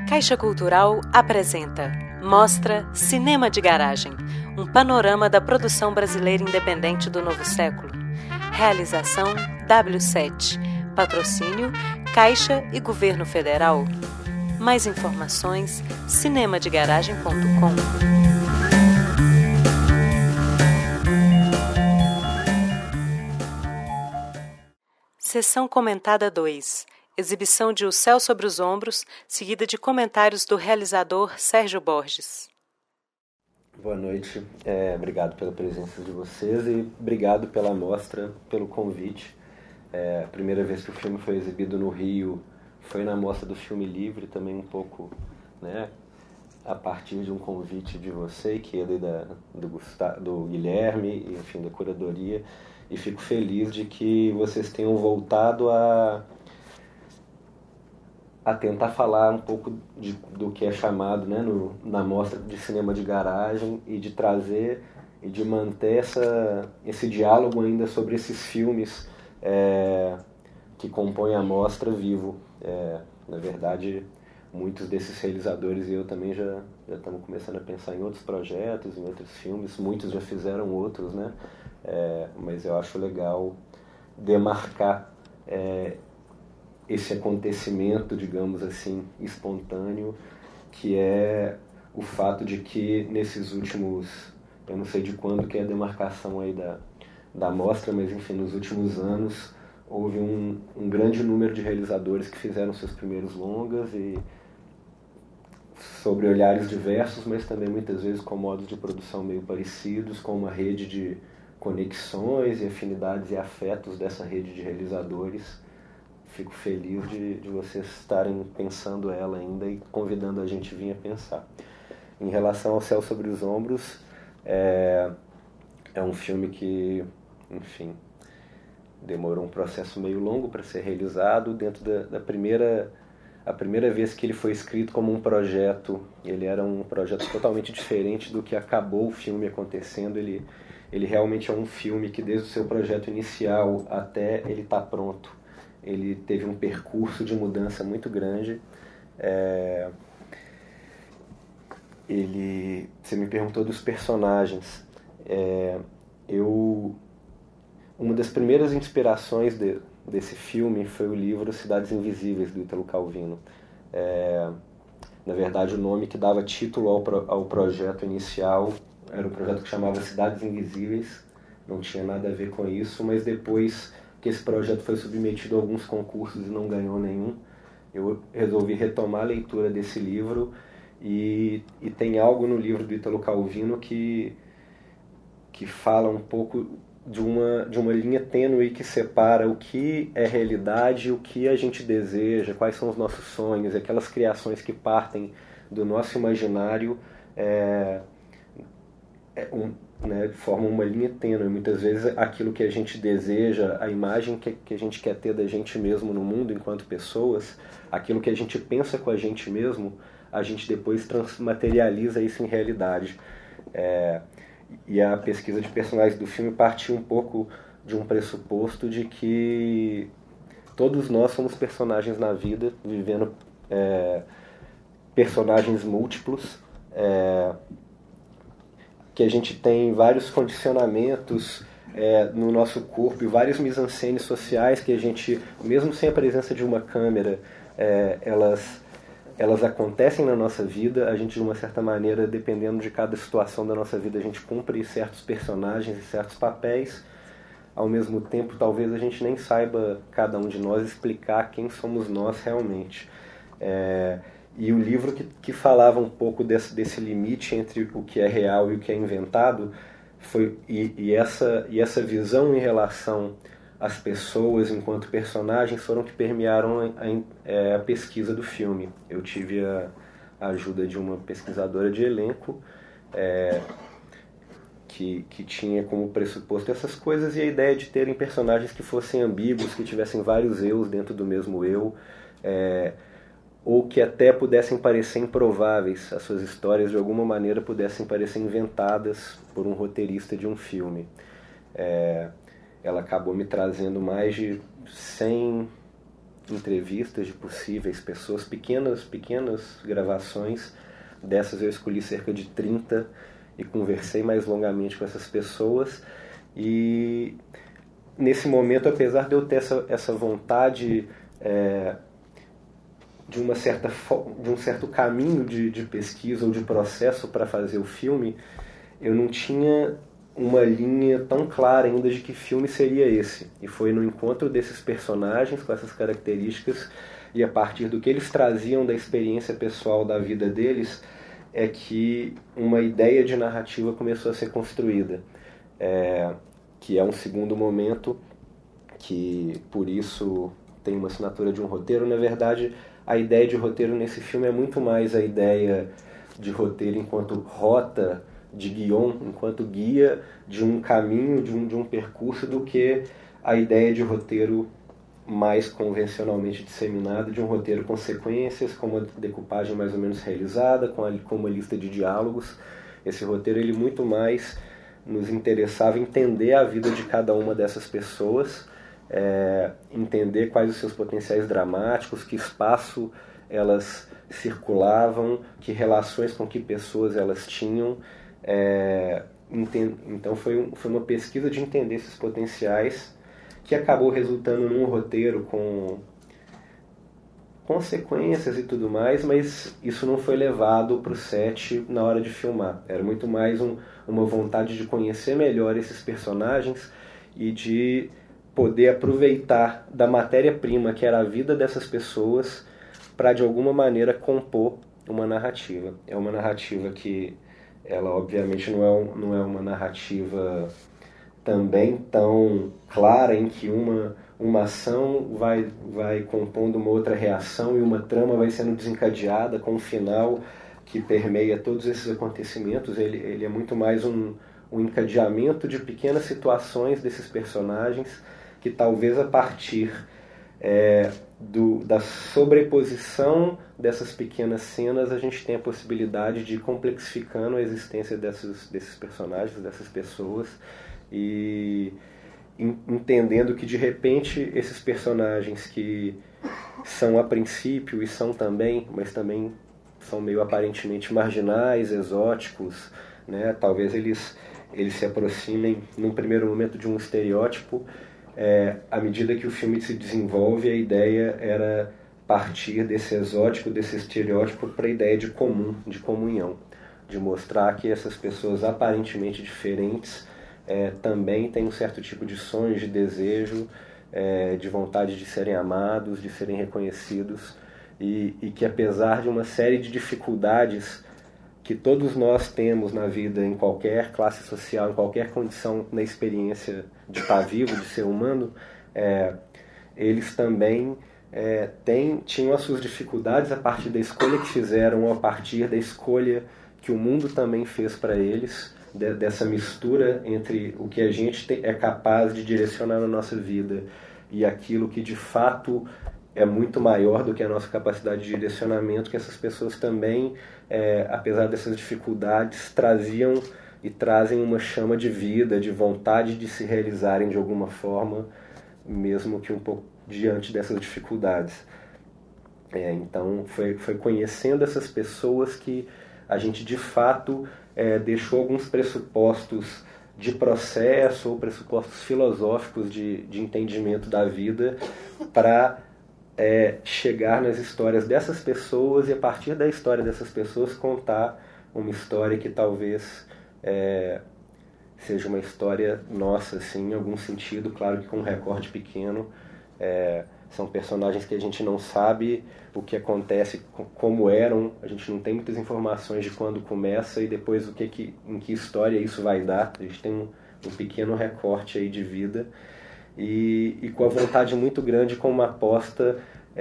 Caixa Cultural apresenta Mostra Cinema de Garagem, um panorama da produção brasileira independente do novo século. Realização W7, patrocínio Caixa e Governo Federal. Mais informações cinemadegaragem.com. Sessão comentada 2. Exibição de O Céu sobre os Ombros, seguida de comentários do realizador Sérgio Borges. Boa noite, obrigado pela presença de vocês e obrigado pela mostra, pelo convite. A primeira vez que o filme foi exibido no Rio foi na Mostra do Filme Livre, também um pouco, a partir de um convite de você, que é do Guilherme, enfim, da curadoria, e fico feliz de que vocês tenham voltado a tentar falar um pouco do que é chamado, na mostra de cinema de garagem, e de trazer e de manter esse diálogo ainda sobre esses filmes que compõem a mostra vivo. Na verdade, muitos desses realizadores e eu também já estamos começando a pensar em outros projetos, em outros filmes, muitos já fizeram outros, mas eu acho legal demarcar esse acontecimento, digamos assim, espontâneo, que é o fato de que nesses últimos, eu não sei de quando que é a demarcação aí da mostra, mas enfim, nos últimos anos houve um grande número de realizadores que fizeram seus primeiros longas, e sobre olhares diversos, mas também muitas vezes com modos de produção meio parecidos, com uma rede de conexões e afinidades e afetos dessa rede de realizadores. Fico feliz de vocês estarem pensando ela ainda e convidando a gente a vir a pensar. Em relação ao Céu sobre os Ombros, é um filme que, enfim, demorou um processo meio longo para ser realizado. Dentro a primeira vez que ele foi escrito como um projeto, ele era um projeto totalmente diferente do que acabou o filme acontecendo. Ele realmente é um filme que, desde o seu projeto inicial até ele estar pronto, ele teve um percurso de mudança muito grande. Você me perguntou dos personagens. Uma das primeiras inspirações desse filme foi o livro Cidades Invisíveis, do Ítalo Calvino. Na verdade, o nome que dava título ao projeto inicial era um projeto que chamava Cidades Invisíveis, não tinha nada a ver com isso, mas depois que esse projeto foi submetido a alguns concursos e não ganhou nenhum, eu resolvi retomar a leitura desse livro, e tem algo no livro do Ítalo Calvino que fala um pouco de uma linha tênue que separa o que é realidade, o que a gente deseja, quais são os nossos sonhos, aquelas criações que partem do nosso imaginário, formam uma linha tênue. Muitas vezes aquilo que a gente deseja, a imagem que a gente quer ter da gente mesmo no mundo enquanto pessoas, aquilo que a gente pensa com a gente mesmo, a gente depois materializa isso em realidade. E a pesquisa de personagens do filme partiu um pouco de um pressuposto de que todos nós somos personagens na vida, vivendo personagens múltiplos, que a gente tem vários condicionamentos no nosso corpo e vários mise-en-scènes sociais que a gente, mesmo sem a presença de uma câmera, elas acontecem na nossa vida. A gente, de uma certa maneira, dependendo de cada situação da nossa vida, a gente cumpre certos personagens e certos papéis. Ao mesmo tempo, talvez a gente nem saiba, cada um de nós, explicar quem somos nós realmente. E o livro que falava um pouco desse limite entre o que é real e o que é inventado, essa visão em relação às pessoas enquanto personagens foram que permearam a pesquisa do filme. Eu tive a ajuda de uma pesquisadora de elenco que tinha como pressuposto essas coisas, e a ideia de terem personagens que fossem ambíguos, que tivessem vários eus dentro do mesmo eu, ou que até pudessem parecer improváveis, as suas histórias de alguma maneira pudessem parecer inventadas por um roteirista de um filme. Ela acabou me trazendo mais de 100 entrevistas de possíveis pessoas, pequenas gravações. Dessas eu escolhi cerca de 30 e conversei mais longamente com essas pessoas. E nesse momento, apesar de eu ter essa vontade de um certo caminho de pesquisa ou de processo para fazer o filme, eu não tinha uma linha tão clara ainda de que filme seria esse. E foi no encontro desses personagens com essas características e a partir do que eles traziam da experiência pessoal da vida deles é que uma ideia de narrativa começou a ser construída. Que é um segundo momento que, por isso, tem uma assinatura de um roteiro. Na verdade, a ideia de roteiro nesse filme é muito mais a ideia de roteiro enquanto rota, de guion, enquanto guia de um caminho, de um percurso, do que a ideia de roteiro mais convencionalmente disseminada, de um roteiro com sequências, com uma decupagem mais ou menos realizada, com uma lista de diálogos. Esse roteiro, ele muito mais nos interessava entender a vida de cada uma dessas pessoas, entender quais os seus potenciais dramáticos, que espaço elas circulavam, que relações com que pessoas elas tinham. Então foi uma pesquisa de entender esses potenciais, que acabou resultando num roteiro com consequências e tudo mais, mas isso não foi levado para o set na hora de filmar. Era muito mais uma vontade de conhecer melhor esses personagens e de poder aproveitar da matéria-prima que era a vida dessas pessoas para, de alguma maneira, compor uma narrativa. É uma narrativa que ela, obviamente, não é uma narrativa também tão clara, em que uma ação vai compondo uma outra reação e uma trama vai sendo desencadeada com um final que permeia todos esses acontecimentos. Ele é muito mais um encadeamento de pequenas situações desses personagens que talvez a partir da sobreposição dessas pequenas cenas a gente tem a possibilidade de ir complexificando a existência desses personagens, dessas pessoas, e entendendo que de repente esses personagens que são a princípio e são também, mas também são meio aparentemente marginais, exóticos, né? Talvez eles se aproximem num primeiro momento de um estereótipo. À medida que o filme se desenvolve, a ideia era partir desse exótico, desse estereótipo, para a ideia de comum, de comunhão, de mostrar que essas pessoas aparentemente diferentes também têm um certo tipo de sonho, de desejo, de vontade de serem amados, de serem reconhecidos, e que apesar de uma série de dificuldades que todos nós temos na vida, em qualquer classe social, em qualquer condição, na experiência de estar vivo, de ser humano, eles também tinham as suas dificuldades a partir da escolha que fizeram, a partir da escolha que o mundo também fez para eles, dessa mistura entre o que a gente é capaz de direcionar na nossa vida e aquilo que de fato é muito maior do que a nossa capacidade de direcionamento, que essas pessoas também, apesar dessas dificuldades, traziam e trazem uma chama de vida, de vontade de se realizarem de alguma forma, mesmo que um pouco diante dessas dificuldades. Então foi conhecendo essas pessoas que a gente de fato deixou alguns pressupostos de processo ou pressupostos filosóficos de entendimento da vida para chegar nas histórias dessas pessoas e a partir da história dessas pessoas contar uma história que talvez seja uma história nossa, assim, em algum sentido, claro que com um recorte pequeno. São personagens que a gente não sabe o que acontece, como eram, a gente não tem muitas informações de quando começa e depois em que história isso vai dar. A gente tem um pequeno recorte aí de vida e com a vontade muito grande, com uma aposta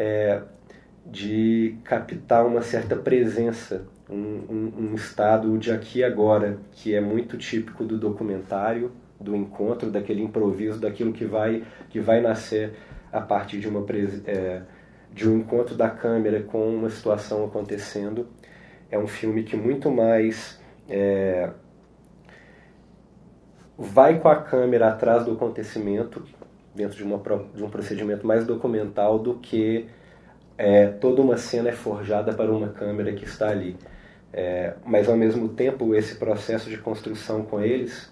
de captar uma certa presença, um estado de aqui e agora, que é muito típico do documentário, do encontro, daquele improviso, daquilo que vai nascer a partir de um encontro da câmera com uma situação acontecendo. É um filme que muito mais vai com a câmera atrás do acontecimento, dentro de um procedimento mais documental do que toda uma cena é forjada para uma câmera que está ali. Mas, ao mesmo tempo, esse processo de construção com eles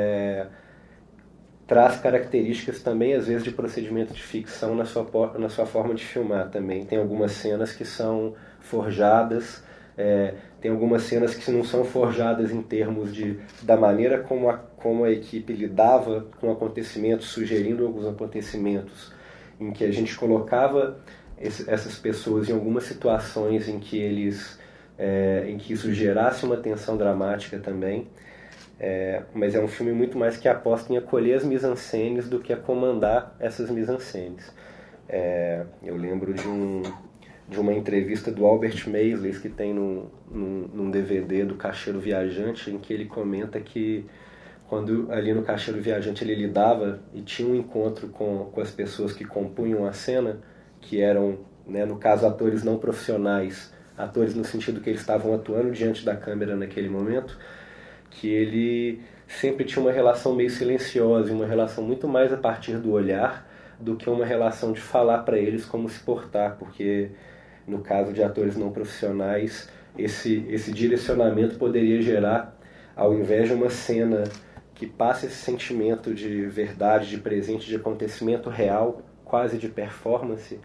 traz características também, às vezes, de procedimento de ficção na sua forma de filmar também. Tem algumas cenas que são forjadas, tem algumas cenas que não são forjadas em termos da maneira como a equipe lidava com acontecimentos, sugerindo alguns acontecimentos, em que a gente colocava essas pessoas em algumas situações em que isso gerasse uma tensão dramática também. Mas é um filme muito mais que aposta em acolher as mise-en-scènes do que a comandar essas mise-en-scènes. Eu lembro de uma entrevista do Albert Maysles que tem num DVD do Caixeiro Viajante, em que ele comenta que quando ali no Caixeiro Viajante ele lidava e tinha um encontro com as pessoas que compunham a cena, que eram, né, no caso, atores não profissionais, atores no sentido que eles estavam atuando diante da câmera naquele momento, que ele sempre tinha uma relação meio silenciosa, uma relação muito mais a partir do olhar do que uma relação de falar para eles como se portar, porque no caso de atores não profissionais, esse direcionamento poderia gerar, ao invés de uma cena que passe esse sentimento de verdade, de presente, de acontecimento real, quase de performance,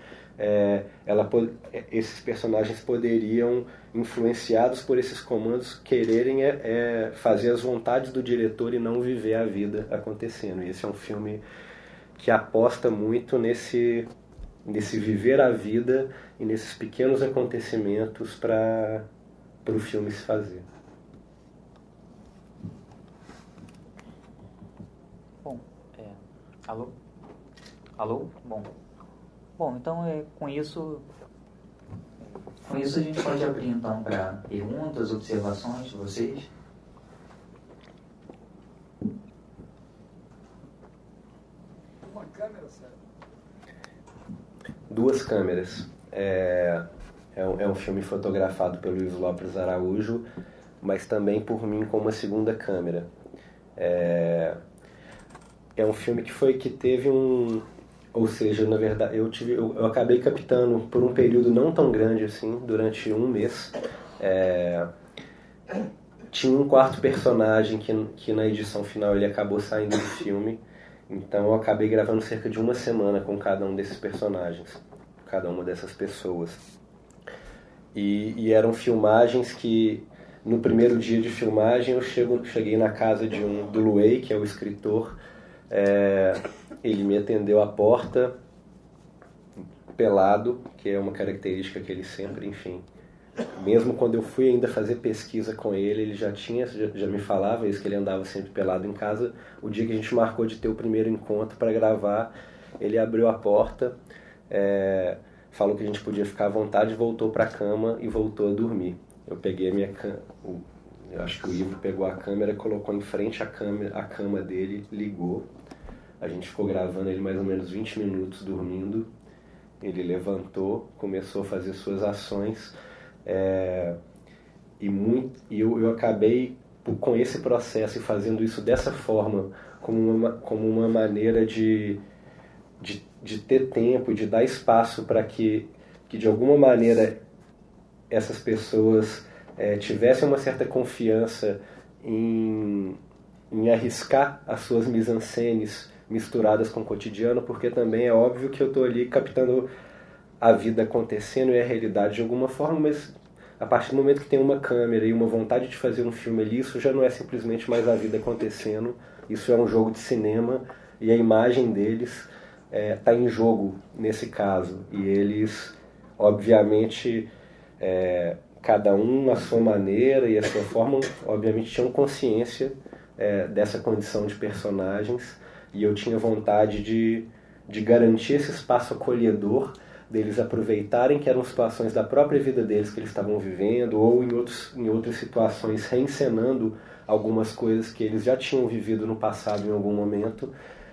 esses personagens poderiam, influenciados por esses comandos, quererem fazer as vontades do diretor e não viver a vida acontecendo. E esse é um filme que aposta muito nesse viver a vida e nesses pequenos acontecimentos para o filme se fazer. Bom, alô? Alô? Bom, então com isso a gente pode abrir então para perguntas, observações de vocês. Uma câmera, sério? 2 câmeras. É um filme fotografado pelo Luiz Lopes Araújo, mas também por mim com uma segunda câmera. É um filme que teve ou seja, na verdade, eu acabei captando por um período não tão grande assim, durante um mês. Tinha um quarto personagem que na edição final ele acabou saindo do filme, então eu acabei gravando cerca de uma semana com cada um desses personagens, cada uma dessas pessoas. E eram filmagens que, no primeiro dia de filmagem, eu cheguei na casa do Luei, que é o escritor. Ele me atendeu à porta pelado, que é uma característica que ele sempre, enfim, mesmo quando eu fui ainda fazer pesquisa com ele já me falava isso, que ele andava sempre pelado em casa. O dia que a gente marcou de ter o primeiro encontro para gravar, ele abriu a porta, falou que a gente podia ficar à vontade, voltou para a cama e voltou a dormir. Eu peguei a minha cama, eu acho que o Ivo pegou a câmera, colocou em frente à cama dele, ligou. A gente ficou gravando ele mais ou menos 20 minutos dormindo. Ele levantou, começou a fazer suas ações. E eu acabei, com esse processo e fazendo isso dessa forma, como uma maneira de ter tempo, de dar espaço para que de alguma maneira essas pessoas tivessem uma certa confiança em arriscar as suas mise-en-scènes misturadas com o cotidiano, porque também é óbvio que eu estou ali captando a vida acontecendo e a realidade de alguma forma, mas a partir do momento que tem uma câmera e uma vontade de fazer um filme ali, isso já não é simplesmente mais a vida acontecendo, isso é um jogo de cinema e a imagem deles está em jogo nesse caso. E eles, obviamente, cada um à sua maneira e à sua forma, obviamente tinham consciência dessa condição de personagens, e eu tinha vontade de garantir esse espaço acolhedor, deles aproveitarem que eram situações da própria vida deles que eles estavam vivendo, ou em outras situações reencenando algumas coisas que eles já tinham vivido no passado em algum momento,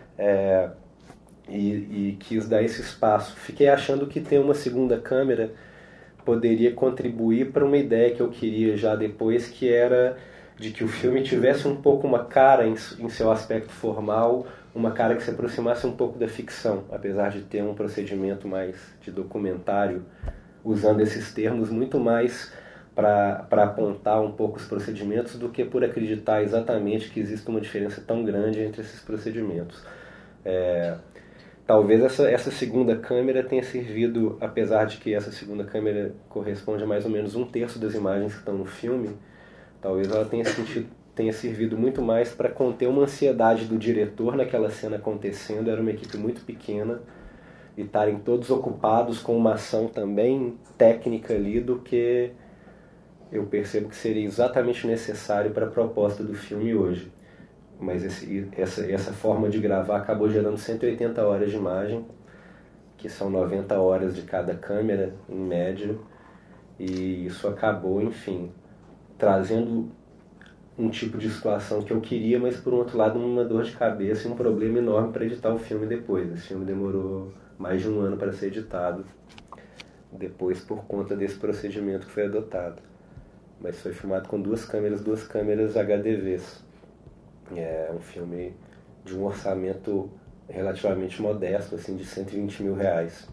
e quis dar esse espaço. Fiquei achando que ter uma segunda câmera poderia contribuir para uma ideia que eu queria já depois, que era de que o filme tivesse um pouco uma cara em seu aspecto formal, uma cara que se aproximasse um pouco da ficção, apesar de ter um procedimento mais de documentário, usando esses termos muito mais para apontar um pouco os procedimentos do que por acreditar exatamente que existe uma diferença tão grande entre esses procedimentos. Talvez essa segunda câmera tenha servido, apesar de que essa segunda câmera corresponde a mais ou menos 1/3 das imagens que estão no filme, talvez ela tenha servido muito mais para conter uma ansiedade do diretor naquela cena acontecendo. Era uma equipe muito pequena e estarem todos ocupados com uma ação também técnica ali, do que eu percebo que seria exatamente necessário para a proposta do filme hoje. Mas essa forma de gravar acabou gerando 180 horas de imagem, que são 90 horas de cada câmera, em média, e isso acabou, enfim, trazendo um tipo de situação que eu queria, mas por um outro lado uma dor de cabeça e um problema enorme para editar o filme depois. Esse filme demorou mais de 1 ano para ser editado, depois por conta desse procedimento que foi adotado. Mas foi filmado com duas câmeras HDVs. É um filme de um orçamento relativamente modesto, assim, de R$120 mil. Você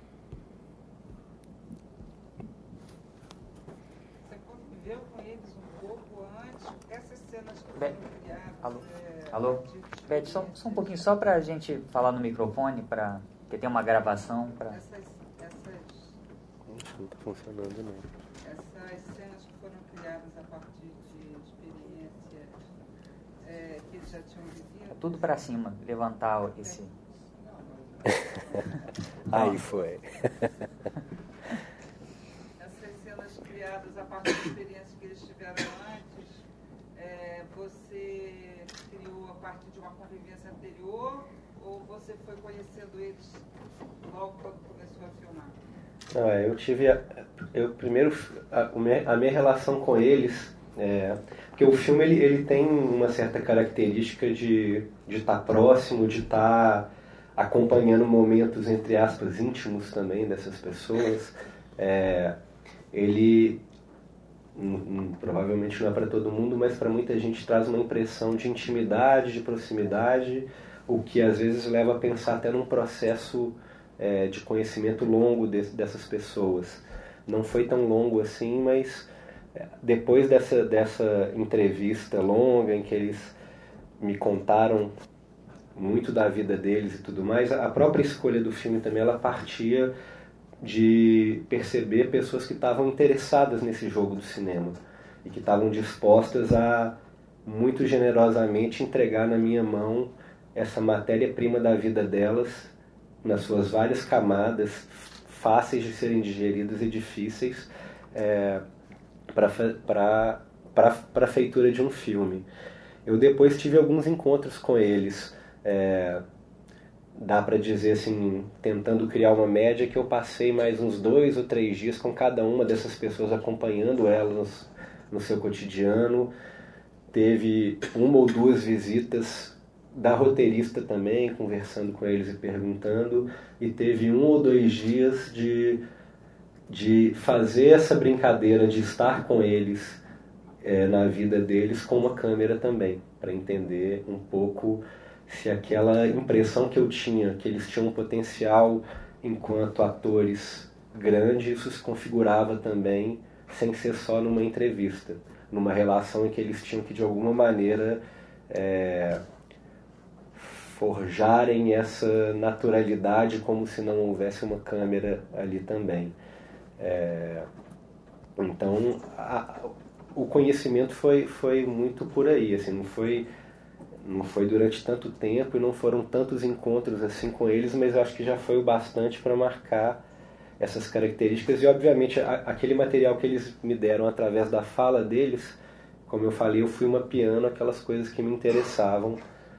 conviveu com eles um pouco antes? Essas cenas que foram criadas... Alô? Beth, só um pouquinho, só para a gente falar no microfone, porque tem uma gravação. Não está funcionando, não. Essas cenas que foram criadas a partir de experiências que eles já tinham vivido... Tudo para cima, levantar esse... Aí foi. Essas cenas criadas a partir de experiências que eles tiveram antes, você criou a partir de uma convivência anterior, ou você foi conhecendo eles logo quando começou a filmar? Eu tive primeiro a minha relação com eles, porque o filme ele tem uma certa característica de estar próximo, de estar acompanhando momentos, entre aspas, íntimos também dessas pessoas. Ele provavelmente não é para todo mundo, mas para muita gente traz uma impressão de intimidade, de proximidade, o que às vezes leva a pensar até num processo de conhecimento longo dessas pessoas. Não foi tão longo assim, mas depois dessa entrevista longa em que eles me contaram muito da vida deles e tudo mais, a própria escolha do filme também, ela partia de perceber pessoas que estavam interessadas nesse jogo do cinema e que estavam dispostas a muito generosamente entregar na minha mão essa matéria-prima da vida delas, nas suas várias camadas, fáceis de serem digeridas e difíceis, para a feitura de um filme. Eu depois tive alguns encontros com eles, dá para dizer assim, tentando criar uma média, que eu passei mais uns 2 ou 3 dias com cada uma dessas pessoas, acompanhando elas no seu cotidiano. Teve 1 ou 2 visitas da roteirista também, conversando com eles e perguntando, e teve 1 ou 2 dias de fazer essa brincadeira de estar com eles na vida deles com uma câmera também, para entender um pouco se aquela impressão que eu tinha, que eles tinham um potencial enquanto atores grande, isso se configurava também sem ser só numa entrevista, numa relação em que eles tinham que de alguma maneira forjarem essa naturalidade como se não houvesse uma câmera ali também. Então o conhecimento foi muito por aí, assim, não foi durante tanto tempo e não foram tantos encontros assim com eles, mas eu acho que já foi o bastante para marcar essas características. E obviamente aquele material que eles me deram através da fala deles, como eu falei, eu fui mapeando aquelas coisas que me interessavam,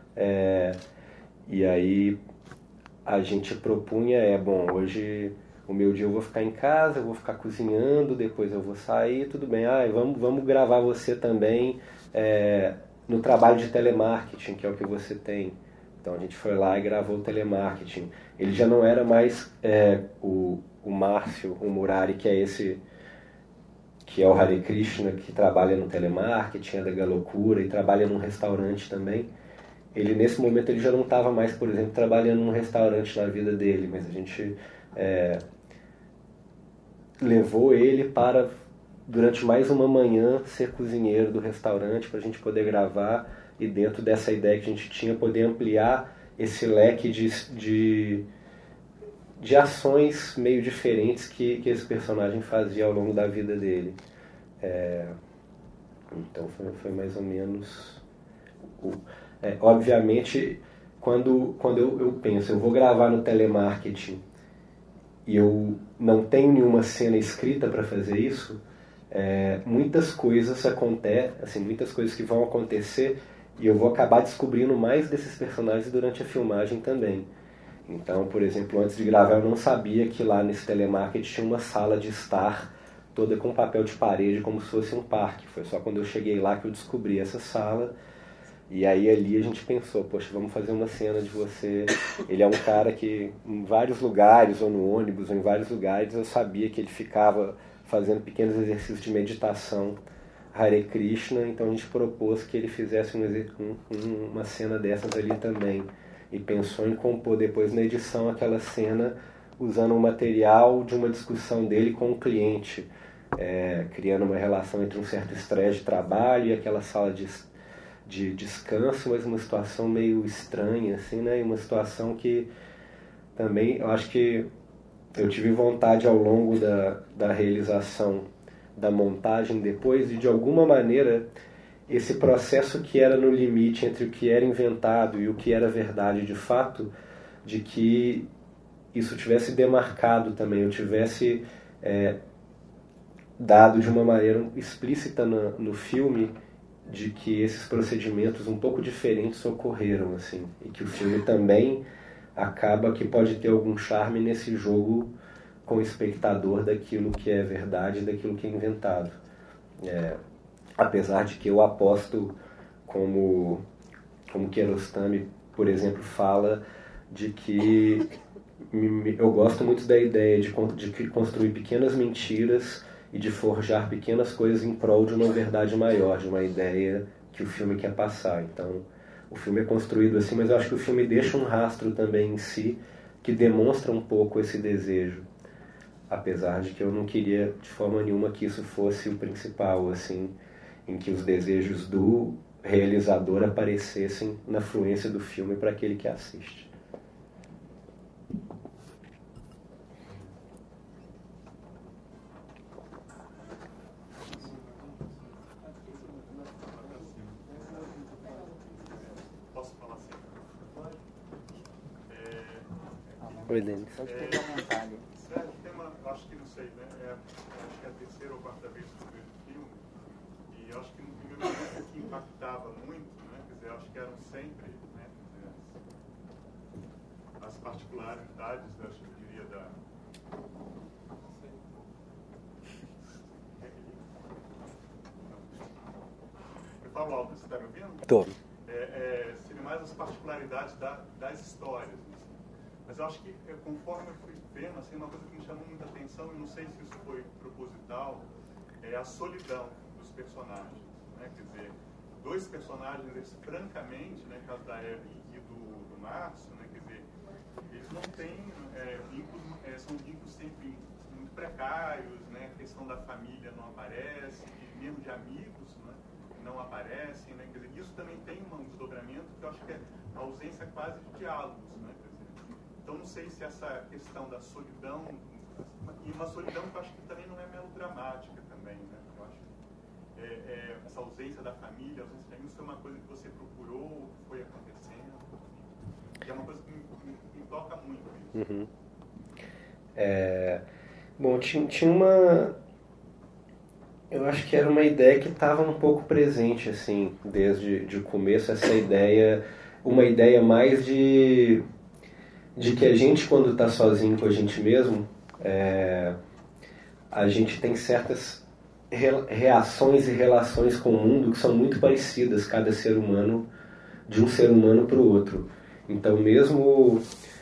e aí a gente propunha, hoje o meu dia eu vou ficar em casa, eu vou ficar cozinhando, depois eu vou sair, tudo bem, vamos gravar você também no trabalho de telemarketing, que é o que você tem. Então a gente foi lá e gravou o telemarketing. Ele já não era mais o Márcio, o Murari, que é o Hare Krishna, que trabalha no telemarketing, é da Galocura e trabalha num restaurante também. ele nesse momento ele já não estava mais, por exemplo, trabalhando num restaurante na vida dele, mas a gente levou ele para, durante mais uma manhã, ser cozinheiro do restaurante para a gente poder gravar e dentro dessa ideia que a gente tinha, poder ampliar esse leque de ações meio diferentes que esse personagem fazia ao longo da vida dele. Então foi mais ou menos... obviamente, quando eu penso, eu vou gravar no telemarketing e eu não tenho nenhuma cena escrita para fazer isso, muitas coisas acontecem, assim, muitas coisas que vão acontecer e eu vou acabar descobrindo mais desses personagens durante a filmagem também. Então, por exemplo, antes de gravar eu não sabia que lá nesse telemarketing tinha uma sala de estar toda com papel de parede como se fosse um parque. Foi só quando eu cheguei lá que eu descobri essa sala. E aí ali a gente pensou, poxa, vamos fazer uma cena de você... Ele é um cara que em vários lugares, ou no ônibus, ou em vários lugares, eu sabia que ele ficava fazendo pequenos exercícios de meditação, Hare Krishna, então a gente propôs que ele fizesse uma cena dessas ali também. E pensou em compor depois na edição aquela cena usando o material de uma discussão dele com o cliente, criando uma relação entre um certo estresse de trabalho e aquela sala de descanso, mas uma situação meio estranha, assim, né? E uma situação que também, eu acho que eu tive vontade ao longo da realização, da montagem depois, e de alguma maneira esse processo que era no limite entre o que era inventado e o que era verdade de fato, de que isso tivesse demarcado também, eu tivesse dado de uma maneira explícita no filme de que esses procedimentos um pouco diferentes ocorreram, assim, e que o filme também acaba que pode ter algum charme nesse jogo com o espectador daquilo que é verdade e daquilo que é inventado. Apesar de que eu aposto, como Kiarostami, por exemplo, fala, de que eu gosto muito da ideia de construir pequenas mentiras e de forjar pequenas coisas em prol de uma verdade maior, de uma ideia que o filme quer passar. Então, o filme é construído assim, mas eu acho que o filme deixa um rastro também em si que demonstra um pouco esse desejo. Apesar de que eu não queria de forma nenhuma que isso fosse o principal, assim, em que os desejos do realizador aparecessem na fluência do filme para aquele que assiste. Oi, Denis. Pode comentar ali. O tema, acho que não sei, né? Acho que é a terceira ou quarta vez que eu vejo o filme. E eu acho que no primeiro momento o que impactava muito, né? Quer dizer, eu acho que eram sempre, né? As particularidades, acho que eu diria, da... Eu falo alto, você está me ouvindo? Tô. Seriam mais as particularidades das histórias. Mas eu acho que, conforme eu fui vendo, assim, uma coisa que me chamou muita atenção, e não sei se isso foi proposital, é a solidão dos personagens. Né? Quer dizer, dois personagens, eles, francamente, né, no caso da Eve e do Márcio, né, quer dizer, eles não têm vínculos, são vínculos sempre muito precários, né? A questão da família não aparece, e mesmo de amigos, né, não aparecem. Né? Quer dizer, isso também tem um desdobramento que eu acho que é a ausência quase de diálogos. Né? Então, não sei se essa questão da solidão, e uma solidão que eu acho que também não é melodramática também, né? Eu acho que essa ausência da família, isso é uma coisa que você procurou, que foi acontecendo, e é uma coisa que me toca muito. Uhum. Bom, tinha uma... Eu acho que era uma ideia que estava um pouco presente, assim, desde o começo, essa ideia, uma ideia mais de que a gente, quando está sozinho com a gente mesmo, a gente tem certas reações e relações com o mundo que são muito parecidas, cada ser humano, de um ser humano para o outro. Então, mesmo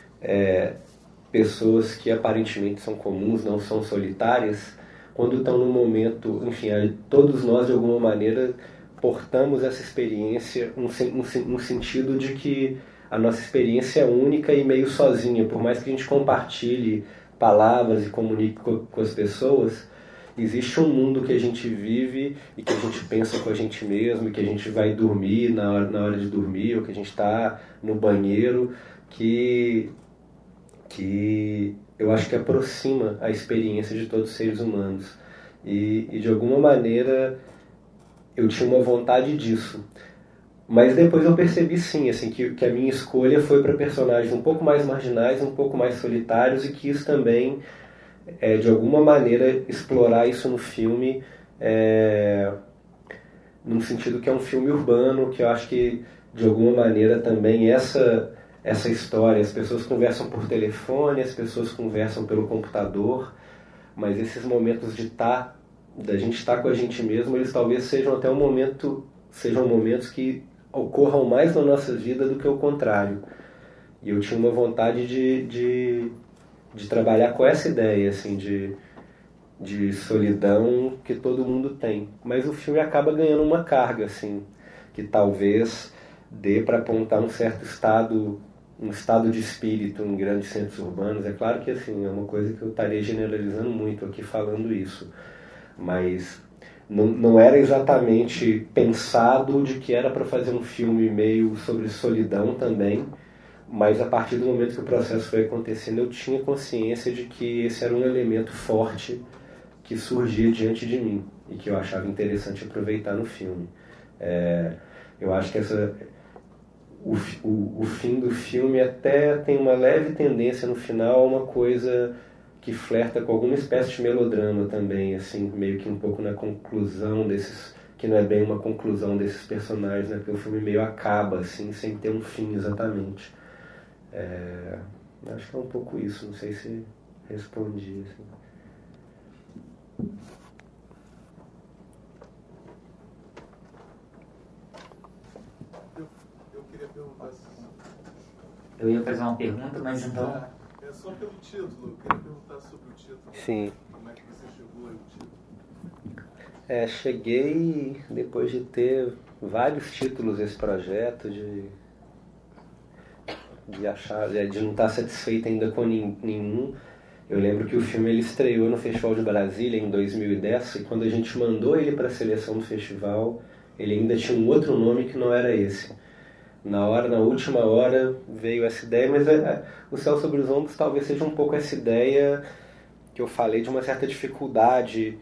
pessoas que aparentemente são comuns, não são solitárias, quando estão num momento, enfim, todos nós, de alguma maneira, portamos essa experiência no sentido de que a nossa experiência é única e meio sozinha. Por mais que a gente compartilhe palavras e comunique com as pessoas, existe um mundo que a gente vive e que a gente pensa com a gente mesmo, e que a gente vai dormir na hora de dormir, ou que a gente está no banheiro, que eu acho que aproxima a experiência de todos os seres humanos. E de alguma maneira eu tinha uma vontade disso. Mas depois eu percebi sim, assim, que a minha escolha foi para personagens um pouco mais marginais, um pouco mais solitários, e quis também, de alguma maneira, explorar isso no filme, num sentido que é um filme urbano, que eu acho que, de alguma maneira, também essa história, as pessoas conversam por telefone, as pessoas conversam pelo computador, mas esses momentos da gente estar com a gente mesmo, eles talvez sejam até sejam momentos que ocorram mais na nossa vida do que o contrário. E eu tinha uma vontade de trabalhar com essa ideia, assim, de solidão que todo mundo tem. Mas o filme acaba ganhando uma carga, assim, que talvez dê para apontar um estado de espírito em grandes centros urbanos. É claro que, assim, é uma coisa que eu estaria generalizando muito aqui falando isso, mas não era exatamente pensado de que era para fazer um filme meio sobre solidão também, mas a partir do momento que o processo foi acontecendo, eu tinha consciência de que esse era um elemento forte que surgia diante de mim e que eu achava interessante aproveitar no filme. Eu acho que o fim do filme até tem uma leve tendência no final a uma coisa que flerta com alguma espécie de melodrama também, assim, meio que um pouco na conclusão que não é bem uma conclusão desses personagens, né? Porque o filme meio acaba, assim, sem ter um fim exatamente. Acho que é um pouco isso, não sei se respondi, assim. Eu queria perguntar se... Eu ia fazer uma pergunta, mas então... É só pelo título, eu queria perguntar sobre o título. Sim. Como é que você chegou aí o título? Cheguei depois de ter vários títulos esse projeto, de não estar satisfeito ainda com nenhum. Eu lembro que o filme ele estreou no Festival de Brasília em 2010, e quando a gente mandou ele para a seleção do festival, ele ainda tinha um outro nome que não era esse. Na última hora veio essa ideia, mas o Céu sobre os Ombros talvez seja um pouco essa ideia que eu falei de uma certa dificuldade,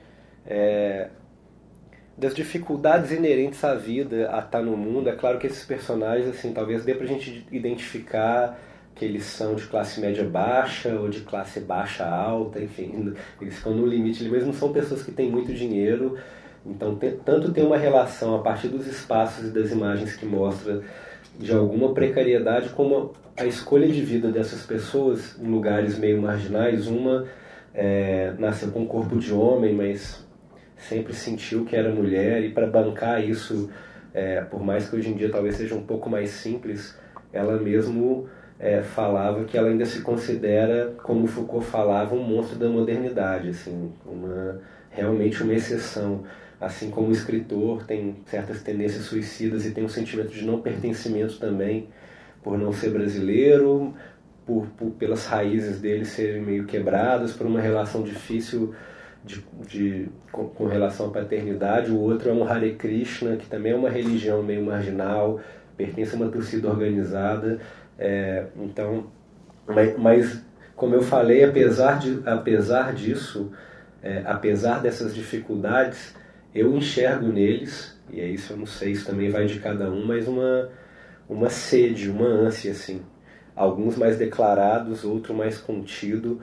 das dificuldades inerentes à vida, a estar no mundo. É claro que esses personagens, assim, talvez dê pra gente identificar que eles são de classe média baixa ou de classe baixa alta, enfim, eles ficam no limite, eles mesmo são pessoas que têm muito dinheiro, então tanto tem uma relação a partir dos espaços e das imagens que mostra de alguma precariedade, como a escolha de vida dessas pessoas em lugares meio marginais. Uma nasceu com um corpo de homem, mas sempre sentiu que era mulher, e para bancar isso, por mais que hoje em dia talvez seja um pouco mais simples, ela mesmo falava que ela ainda se considera, como Foucault falava, um monstro da modernidade, assim, realmente uma exceção. Assim como o escritor tem certas tendências suicidas e tem um sentimento de não pertencimento também, por não ser brasileiro, pelas raízes dele serem meio quebradas, por uma relação difícil com relação à paternidade. O outro é um Hare Krishna, que também é uma religião meio marginal, pertence a uma torcida organizada. Então, mas como eu falei, apesar disso, apesar dessas dificuldades, eu enxergo neles, e é isso, eu não sei, isso também vai de cada um, mas uma sede, uma ânsia, assim. Alguns mais declarados, outro mais contido,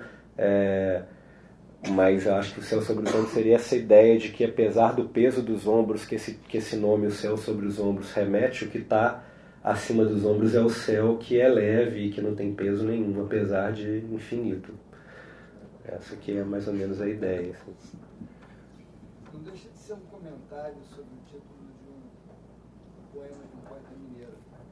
mas eu acho que o Céu sobre os Ombros seria essa ideia de que, apesar do peso dos ombros, que esse nome, o Céu sobre os Ombros, remete, o que está acima dos ombros é o céu, que é leve e que não tem peso nenhum, apesar de infinito. Essa aqui é mais ou menos a ideia, assim. Não deixa de ser um comentário sobre o título de um poema de um poeta mineiro.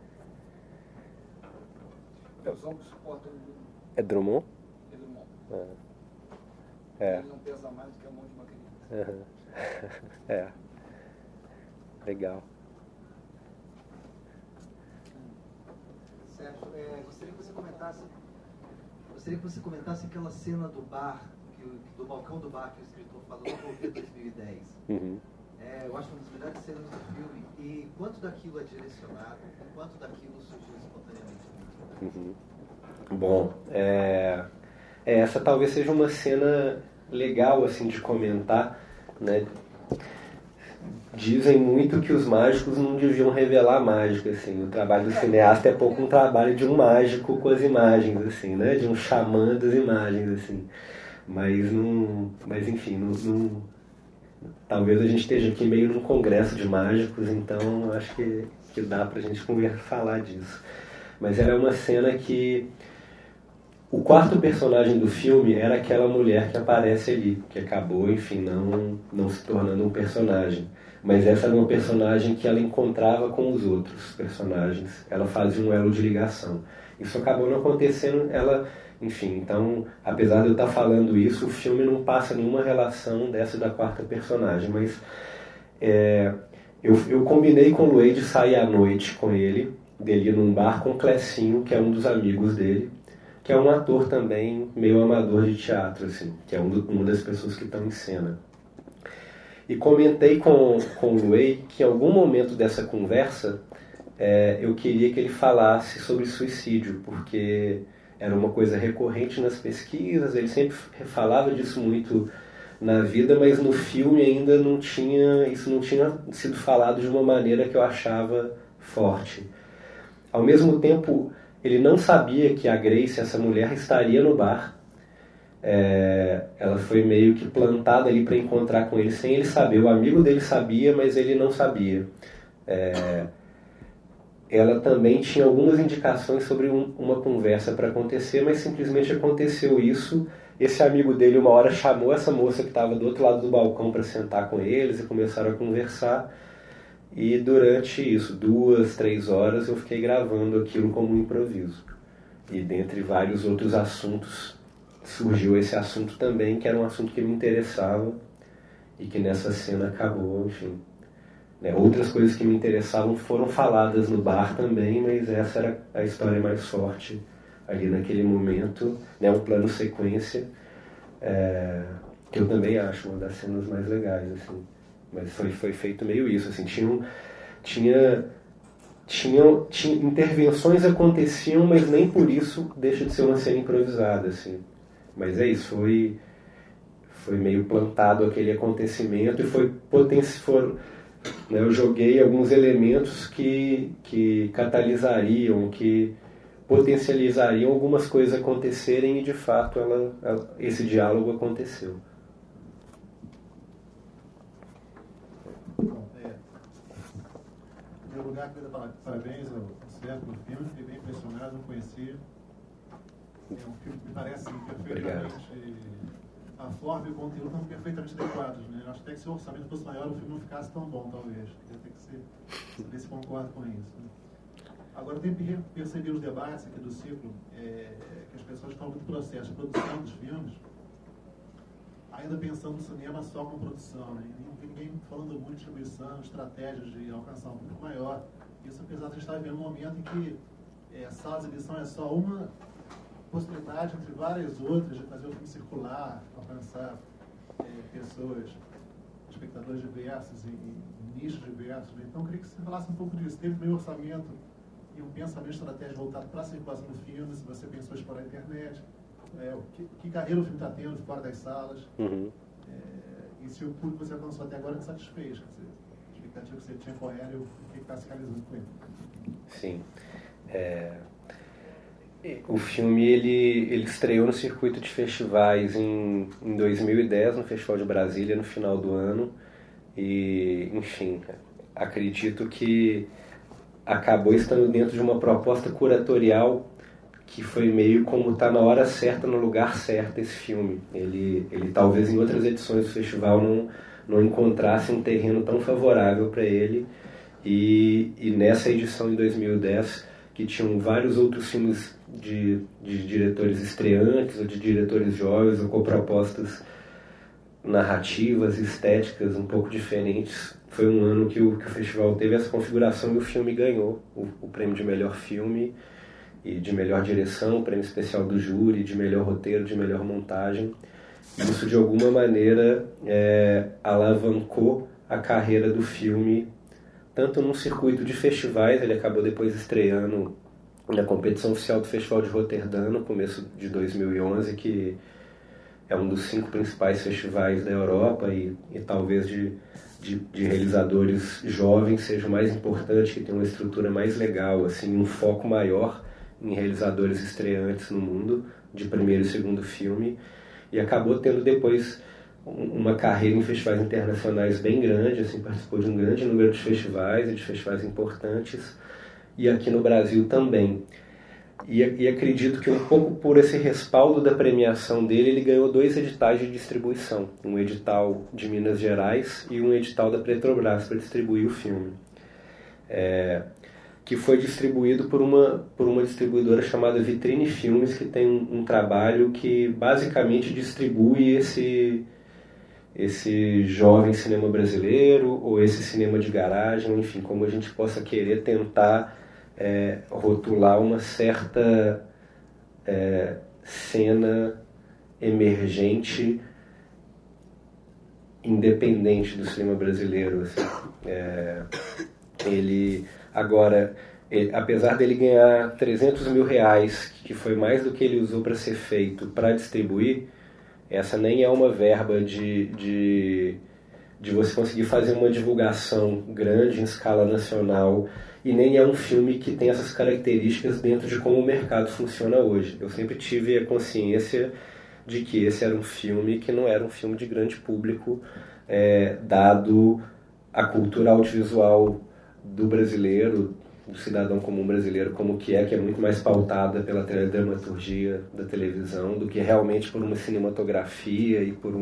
Meus ombros suportam o mundo. É Drummond? É Drummond. Ele não pesa mais do que a mão de uma criança. Legal. Sérgio. Gostaria que você comentasse aquela cena do bar, do balcão do bar que o escritor falou, no Volver 2010. Uhum. Eu acho uma das melhores cenas do filme. E quanto daquilo é direcionado, e quanto daquilo surgiu espontaneamente? Uhum. Bom, essa talvez seja uma cena legal assim de comentar, né? Dizem muito que os mágicos não deviam revelar mágica, assim. O trabalho do cineasta é pouco um trabalho de um mágico com as imagens, assim, né? De um xamã das imagens, assim. Mas enfim, talvez a gente esteja aqui meio num congresso de mágicos, então acho que dá pra gente falar disso. Mas era uma cena que o quarto personagem do filme era aquela mulher que aparece ali, que acabou, enfim, não se tornando um personagem. Mas essa era uma personagem que ela encontrava com os outros personagens. Ela fazia um elo de ligação. Isso acabou não acontecendo, enfim, então, apesar de eu estar falando isso, o filme não passa nenhuma relação dessa da quarta personagem, mas eu combinei com o Luei de sair à noite com ele, dele ir num bar com o Clecinho, que é um dos amigos dele, que é um ator também meio amador de teatro, assim, que é uma das pessoas que estão em cena. E comentei com o Luei que em algum momento dessa conversa eu queria que ele falasse sobre suicídio, porque era uma coisa recorrente nas pesquisas, ele sempre falava disso muito na vida, mas no filme ainda isso não tinha sido falado de uma maneira que eu achava forte. Ao mesmo tempo, ele não sabia que a Grace, essa mulher, estaria no bar. Ela foi meio que plantada ali para encontrar com ele sem ele saber. O amigo dele sabia, mas ele não sabia. Ela também tinha algumas indicações sobre uma conversa para acontecer, mas simplesmente aconteceu isso. Esse amigo dele uma hora chamou essa moça que estava do outro lado do balcão para sentar com eles e começaram a conversar. E durante isso, 2, 3 horas, eu fiquei gravando aquilo como um improviso. E dentre vários outros assuntos, surgiu esse assunto também, que era um assunto que me interessava e que nessa cena acabou, enfim. Outras coisas que me interessavam foram faladas no bar também, mas essa era a história mais forte ali naquele momento, um plano sequência, que eu também acho uma das cenas mais legais, assim. Mas foi feito meio isso, assim, tinha intervenções aconteciam, mas nem por isso deixa de ser uma cena improvisada, assim. Mas é isso, foi meio plantado aquele acontecimento e eu joguei alguns elementos que catalisariam, que potencializariam algumas coisas acontecerem e de fato esse diálogo aconteceu. Bom, em primeiro lugar, queria dar parabéns ao Sérgio pelo filme, fiquei bem impressionado, não conhecia. É um filme que me parece perfeitamente. A forma e o conteúdo estão perfeitamente adequados, né? Eu acho até que se o orçamento fosse maior, o filme não ficasse tão bom, talvez. Queria ter que saber se concordo com isso. Né? Agora, eu tenho que perceber os debates aqui do ciclo, que as pessoas falam muito do processo de produção dos filmes, ainda pensando no cinema só como produção, né? E ninguém falando muito de distribuição, estratégias de alcançar um público maior. Isso apesar de a gente estar vivendo um momento em que salas de edição é só uma possibilidade entre várias outras de fazer o filme circular, alcançar pessoas, espectadores diversos e nichos diversos. Né? Então, eu queria que você falasse um pouco disso. Teve meio orçamento e um pensamento estratégico voltado para a circulação do filme, se você pensou em explorar a internet, que carreira o filme está tendo fora das salas, e se o público que você alcançou até agora te satisfez, quer dizer, a expectativa que você tinha com ela e o que está se realizando com ele. Sim. O filme ele estreou no circuito de festivais em 2010, no Festival de Brasília, no final do ano. E, enfim, acredito que acabou estando dentro de uma proposta curatorial que foi meio como estar na hora certa, no lugar certo esse filme. Ele talvez em outras edições do festival não encontrasse um terreno tão favorável para ele. E nessa edição em 2010, que tinham vários outros filmes de diretores estreantes ou de diretores jovens ou com propostas narrativas, estéticas um pouco diferentes. Foi um ano que o festival teve essa configuração e o filme ganhou o prêmio de melhor filme e de melhor direção, prêmio especial do júri, de melhor roteiro, de melhor montagem. Isso, de alguma maneira, alavancou a carreira do filme, tanto num circuito de festivais. Ele acabou depois estreando na competição oficial do Festival de Roterdã, no começo de 2011, que é um dos 5 principais festivais da Europa e talvez de realizadores jovens seja o mais importante, que tem uma estrutura mais legal, assim, um foco maior em realizadores estreantes no mundo, de primeiro e segundo filme, e acabou tendo depois uma carreira em festivais internacionais bem grande, assim, participou de um grande número de festivais e de festivais importantes, e aqui no Brasil também. E acredito que um pouco por esse respaldo da premiação dele, ele ganhou 2 editais de distribuição, um edital de Minas Gerais e um edital da Petrobras para distribuir o filme, que foi distribuído por uma distribuidora chamada Vitrine Filmes, que tem um trabalho que basicamente distribui esse jovem cinema brasileiro, ou esse cinema de garagem, enfim, como a gente possa querer tentar rotular uma certa cena emergente independente do cinema brasileiro, assim. Apesar dele ganhar R$300 mil, que foi mais do que ele usou para ser feito para distribuir, essa nem é uma verba de você conseguir fazer uma divulgação grande em escala nacional, e nem é um filme que tem essas características dentro de como o mercado funciona hoje. Eu sempre tive a consciência de que esse era um filme que não era um filme de grande público, dado a cultura audiovisual do brasileiro, do cidadão comum brasileiro, como que é muito mais pautada pela dramaturgia da televisão do que realmente por uma cinematografia e por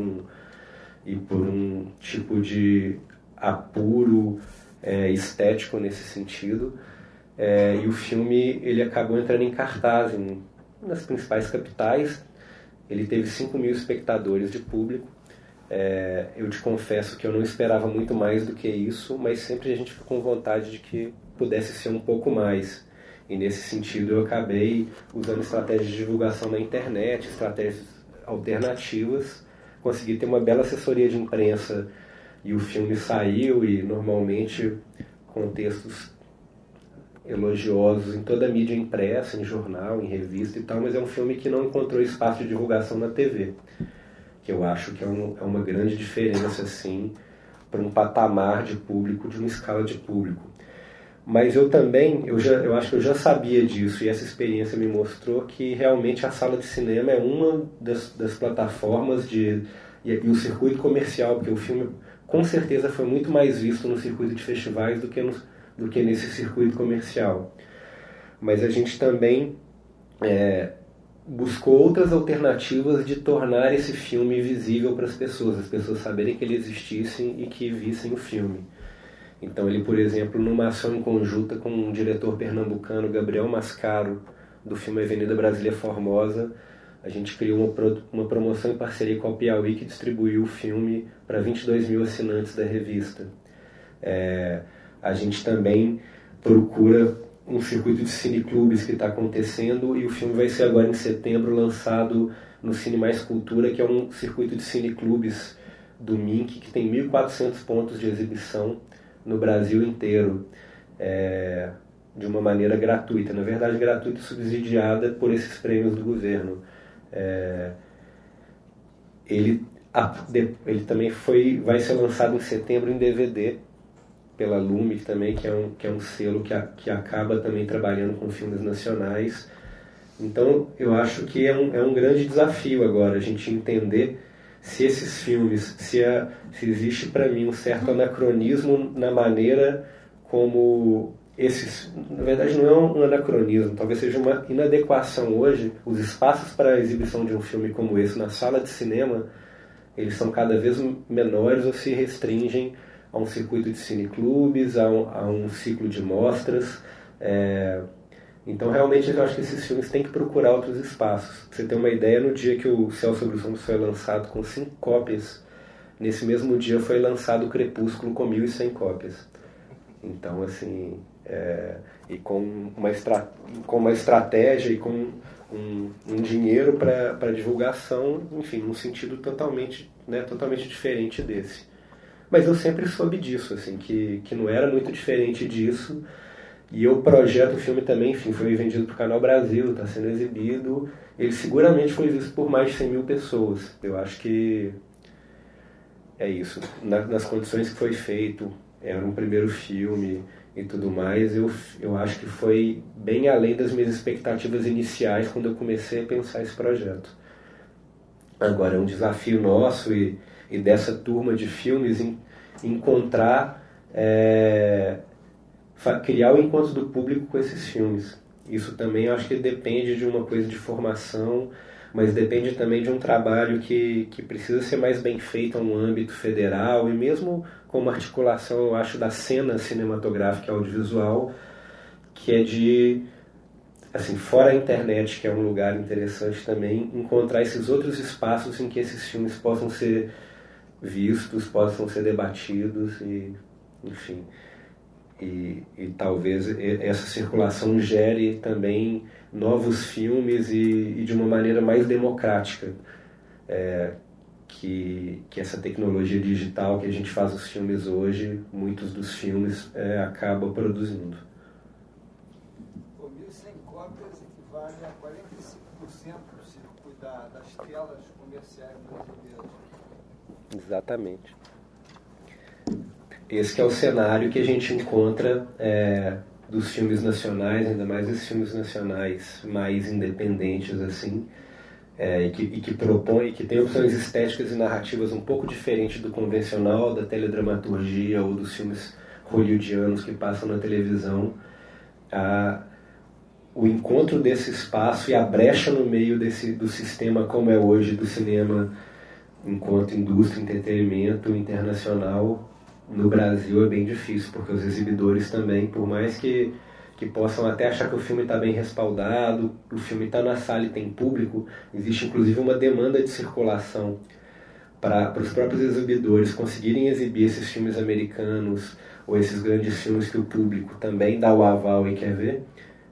um tipo de apuro estético nesse sentido. E o filme ele acabou entrando em cartaz nas principais capitais. Ele teve 5 mil espectadores de público. Eu te confesso que eu não esperava muito mais do que isso, mas sempre a gente ficou com vontade de que pudesse ser um pouco mais. E nesse sentido eu acabei usando estratégias de divulgação na internet, estratégias alternativas, consegui ter uma bela assessoria de imprensa, e o filme saiu, e normalmente com textos elogiosos em toda a mídia impressa, em jornal, em revista e tal, mas é um filme que não encontrou espaço de divulgação na TV, que eu acho que é uma grande diferença, assim, para um patamar de público, de uma escala de público. Mas eu acho que eu já sabia disso, e essa experiência me mostrou que realmente a sala de cinema é uma das plataformas e o circuito comercial, porque o filme com certeza foi muito mais visto no circuito de festivais do que nesse circuito comercial. Mas a gente também buscou outras alternativas de tornar esse filme visível para as pessoas saberem que ele existisse e que vissem o filme. Então ele, por exemplo, numa ação em conjunta com um diretor pernambucano, Gabriel Mascaro, do filme Avenida Brasília Formosa, a gente criou uma promoção em parceria com a Piauí, que distribuiu o filme para 22 mil assinantes da revista. A gente também procura um circuito de cineclubes que está acontecendo, e o filme vai ser agora em setembro lançado no Cine Mais Cultura, que é um circuito de cineclubes do MINC, que tem 1.400 pontos de exibição no Brasil inteiro, de uma maneira gratuita, na verdade gratuita e subsidiada por esses prêmios do governo. Ele também vai ser lançado em setembro em DVD pela Lume também, que é um selo que acaba também trabalhando com filmes nacionais. Então eu acho que é um grande desafio agora a gente entender se esses filmes, se existe para mim um certo anacronismo na maneira como esses, na verdade não é um anacronismo, talvez seja uma inadequação hoje. Os espaços para a exibição de um filme como esse na sala de cinema, eles são cada vez menores ou se restringem a um circuito de cineclubes, a um ciclo de mostras. Então realmente eu acho que esses filmes têm que procurar outros espaços. Pra você ter uma ideia, no dia que o Céu sobre os Ombros foi lançado com 5 cópias, nesse mesmo dia foi lançado o Crepúsculo com 1.100 cópias. Então, assim, e com uma estratégia e com um dinheiro para divulgação, enfim, num sentido totalmente diferente desse. Mas eu sempre soube disso, assim, que não era muito diferente disso. E eu projeto o filme também, enfim, foi vendido para o Canal Brasil, está sendo exibido. Ele seguramente foi visto por mais de 100 mil pessoas. Eu acho que é isso. Nas condições que foi feito, era um primeiro filme e tudo mais, eu acho que foi bem além das minhas expectativas iniciais quando eu comecei a pensar esse projeto. Agora, é um desafio nosso e dessa turma de filmes encontrar, criar o encontro do público com esses filmes. Isso também eu acho que depende de uma coisa de formação, mas depende também de um trabalho que precisa ser mais bem feito no âmbito federal e mesmo com uma articulação, eu acho, da cena cinematográfica audiovisual, que é de, assim, fora a internet, que é um lugar interessante também, encontrar esses outros espaços em que esses filmes possam ser vistos, possam ser debatidos e, enfim, e talvez essa circulação gere também novos filmes e de uma maneira mais democrática, que essa tecnologia digital que a gente faz os filmes hoje, muitos dos filmes acaba produzindo. 1.100 cópias equivale a 45% do circuito das telas comerciais brasileiras. Exatamente. Esse que é o cenário que a gente encontra dos filmes nacionais, ainda mais os filmes nacionais mais independentes, assim, e que propõe, que tem opções estéticas e narrativas um pouco diferentes do convencional, da teledramaturgia ou dos filmes hollywoodianos que passam na televisão. O encontro desse espaço e a brecha no meio do sistema como é hoje do cinema enquanto indústria, entretenimento internacional no Brasil é bem difícil, porque os exibidores também, por mais que possam até achar que o filme está bem respaldado, o filme está na sala e tem público, existe inclusive uma demanda de circulação para os próprios exibidores conseguirem exibir esses filmes americanos ou esses grandes filmes que o público também dá o aval e quer ver.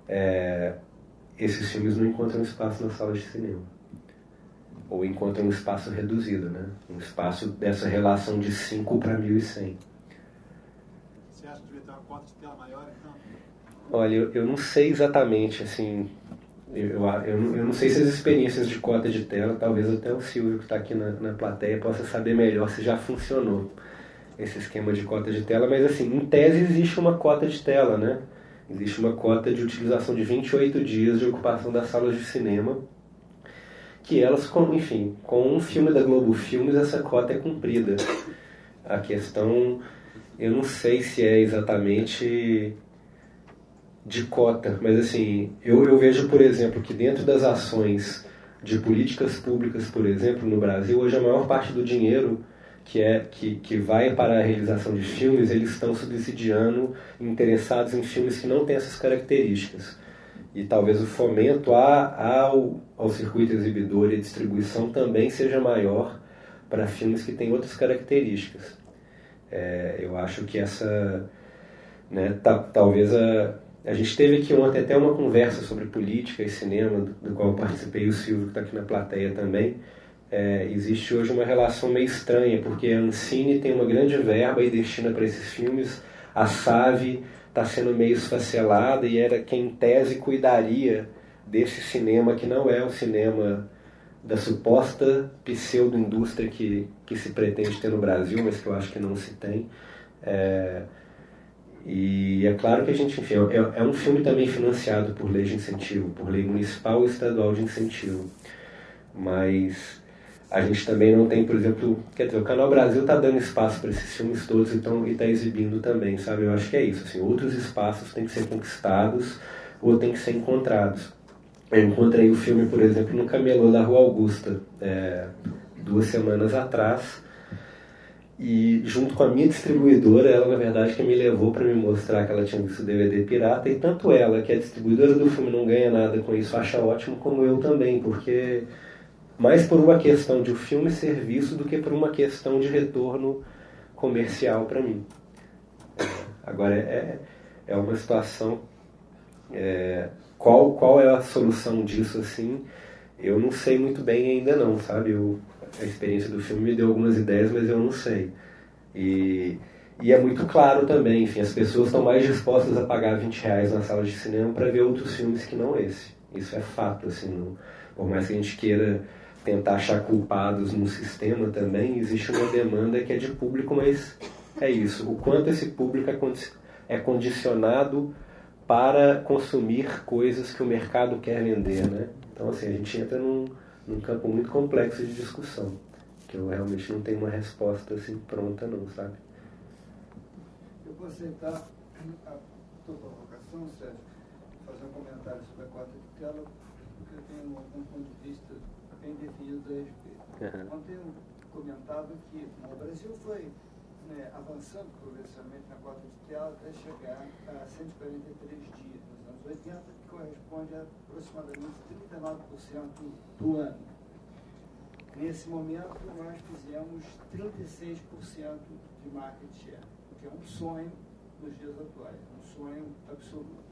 Esses filmes não encontram espaço nas salas de cinema. Ou encontram um espaço reduzido, né? Um espaço dessa relação de 5 para 1.100. Você acha que devia ter uma cota de tela maior, então? Olha, eu não sei exatamente, assim, eu não sei se as experiências de cota de tela, talvez até o Silvio que está aqui na plateia possa saber melhor se já funcionou esse esquema de cota de tela, mas assim, em tese existe uma cota de tela, né? Existe uma cota de utilização de 28 dias de ocupação das salas de cinema, que elas, enfim, com um filme da Globo Filmes, essa cota é cumprida. A questão, eu não sei se é exatamente de cota, mas assim, eu vejo, por exemplo, que dentro das ações de políticas públicas, por exemplo, no Brasil, hoje a maior parte do dinheiro que vai para a realização de filmes, eles estão subsidiando, interessados em filmes que não têm essas características. E talvez o fomento ao circuito exibidor e a distribuição também seja maior para filmes que têm outras características. Eu acho que essa, né, talvez a gente teve aqui ontem até uma conversa sobre política e cinema, do qual eu participei, o Silvio que está aqui na plateia também. Existe hoje uma relação meio estranha, porque a Ancine tem uma grande verba e destina para esses filmes, a SAVE está sendo meio esfacelada e era quem em tese cuidaria desse cinema que não é o cinema da suposta pseudo-indústria que se pretende ter no Brasil, mas que eu acho que não se tem. E é claro que a gente, enfim, é um filme também financiado por lei de incentivo, por lei municipal e estadual de incentivo. Mas a gente também não tem, por exemplo, quer dizer, o Canal Brasil está dando espaço para esses filmes todos e está exibindo também, sabe? Eu acho que é isso, assim, outros espaços têm que ser conquistados ou têm que ser encontrados. Eu encontrei o filme, por exemplo, no Camelô da Rua Augusta, 2 semanas atrás, e junto com a minha distribuidora, ela na verdade que me levou para me mostrar que ela tinha visto o DVD pirata, e tanto ela, que é a distribuidora do filme, não ganha nada com isso, acha ótimo, como eu também, porque mais por uma questão de o filme ser visto do que por uma questão de retorno comercial para mim. Agora, é é uma situação... Qual é a solução disso, assim? Eu não sei muito bem ainda não, sabe? A experiência do filme me deu algumas ideias, mas eu não sei. E é muito claro também, enfim, as pessoas estão mais dispostas a pagar R$20 na sala de cinema para ver outros filmes que não esse. Isso é fato, assim, não, por mais que a gente queira tentar achar culpados no sistema também, existe uma demanda que é de público, mas é isso. O quanto esse público é condicionado para consumir coisas que o mercado quer vender, né? Então, assim, a gente entra num campo muito complexo de discussão, que eu realmente não tenho uma resposta assim pronta, não, sabe? Eu vou aceitar a tua provocação, Sérgio, fazer um comentário sobre a cota de tela, porque eu tenho um ponto de vista bem definido a respeito. Ontem eu comentava que o Brasil foi avançando progressivamente na cota de tela até chegar a 143 dias nos anos 80, que corresponde a aproximadamente 39% do ano. Nesse momento, nós fizemos 36% de market share, que é um sonho nos dias atuais, um sonho absoluto.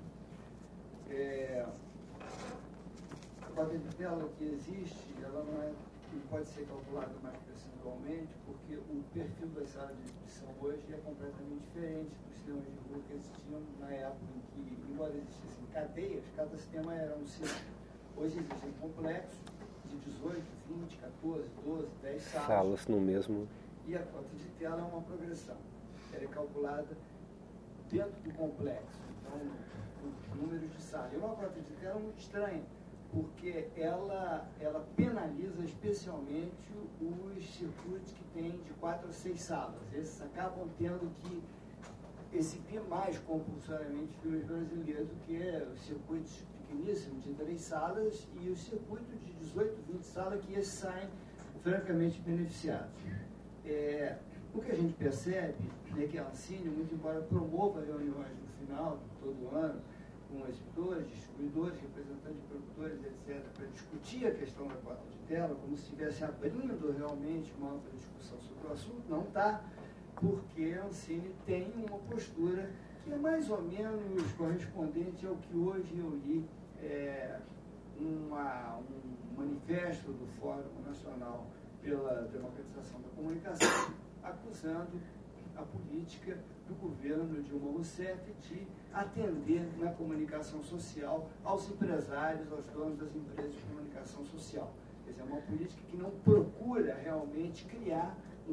A cota de tela que existe, ela não pode ser calculada mais percentualmente, porque o perfil das salas de exibição hoje é completamente diferente dos cinemas de rua que existiam na época em que, embora existissem cadeias, cada cinema era um cinema. Hoje existem complexos de 18, 20, 14, 12, 10 salas no mesmo. E a cota de tela é uma progressão. Ela é calculada dentro do complexo, então, o número de salas. É uma cota de tela muito estranha, porque ela penaliza especialmente os circuitos que têm de 4 a 6 salas. Esses acabam tendo que exibir mais compulsoriamente filmes brasileiros do que os circuitos pequeníssimos de 3 salas e os circuitos de 18, 20 salas, que esses saem francamente beneficiados. O que a gente percebe é que a Ancine, muito embora promova reuniões no final de todo ano, com exibidores, distribuidores, representantes de produtores, etc., para discutir a questão da cota de tela, como se estivesse abrindo realmente uma ampla discussão sobre o assunto, não está, porque a Ancine tem uma postura que é mais ou menos correspondente ao que hoje eu li um manifesto do Fórum Nacional pela Democratização da Comunicação, acusando a política do governo Dilma Rousseff de atender na comunicação social aos empresários, aos donos das empresas de comunicação social. Quer dizer, é uma política que não procura realmente criar